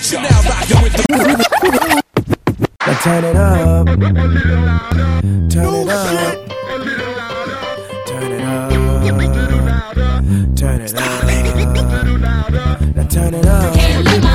You're now rocking with the. Now turn it up. Turn it up. Turn it up. Turn it up. Now turn it up. I can't live my.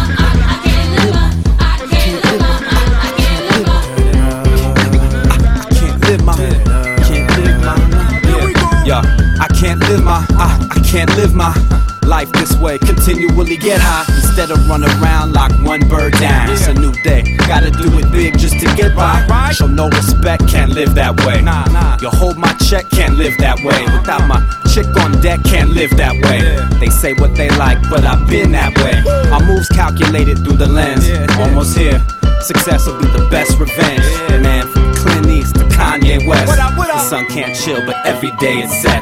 I can't live my life this way. Continually get high instead of run around, lock one bird down. It's a new day, gotta do it big just to get by. Show no respect, can't live that way. You hold my check, can't live that way. Without my chick on deck, can't live that way. They say what they like, but I've been that way. My moves calculated through the lens. Almost here, success will be the best revenge. Man, from Clint East to Kanye West, the sun can't chill, but every day it's set.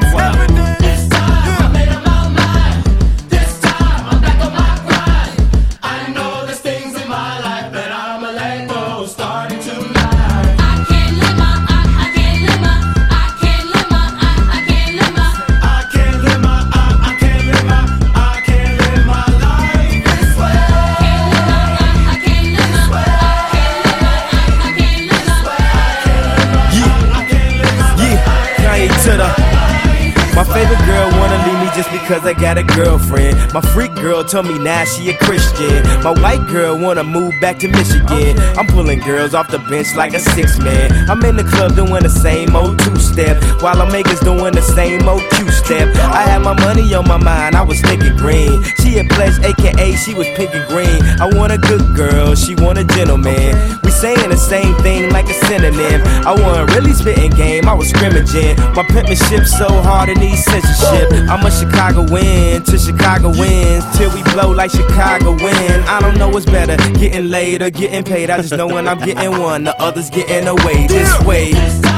My favorite girl wanna leave me just because I got a girlfriend. My freak girl told me now she a Christian. My white girl wanna move back to Michigan. I'm pulling girls off the bench like a 6-man. I'm in the club doing the same old two-step, while I'm makers doing the same old two-step. I had my money on my mind, I was thinking green. She a pledge, aka she was pink and green. I want a good girl, she want a gentleman. We saying the same thing like a synonym. I wasn't really spitting game, I was scrimmaging. My penmanship so hard it needs censorship. I'm a Chicago win till Chicago wins, till we blow like Chicago win. I don't know what's better, getting laid or getting paid. I just know when I'm getting one, the others getting away. This way,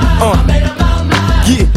yeah.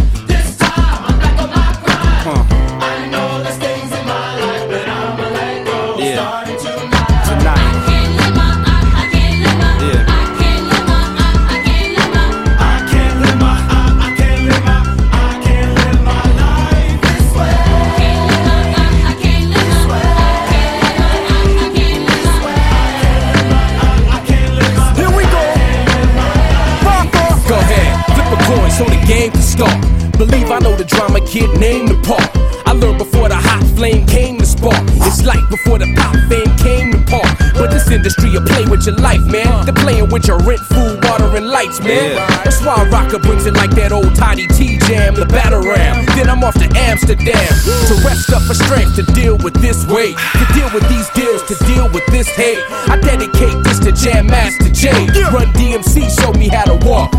So the game can start. Believe I know the drama kid named the part. I learned before the hot flame came to spark. It's like before the pop fame came to park. But this industry will play with your life, man. They're playing with your rent, food, water, and lights, man. That's why Rocker brings it like that old Toddy T jam, the battle ram. Then I'm off to Amsterdam to rest up for strength to deal with this weight, to deal with these deals, to deal with this hate. I dedicate this to Jam Master Jay. Run DMC showed me how to walk.